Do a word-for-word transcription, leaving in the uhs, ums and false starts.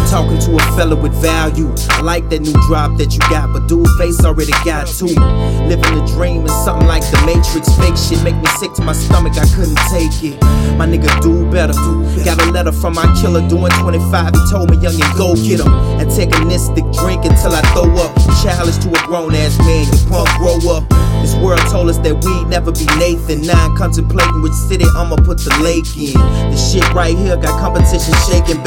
talking to a fella with value. I like that new drop that you got, but dude face already got to me. Living the dream is something like the Matrix. Fake shit make me sick to my stomach, I couldn't take it. My nigga do better. Got a letter from my killer doing twenty-five. He told me, youngin', go get him. Antagonistic drink until I throw up. Childish to a grown ass man, you punk, grow up. This world told us that we'd never be Nathan. Now I'm contemplating which city I'ma put the lake in. This shit right here got competition shaking.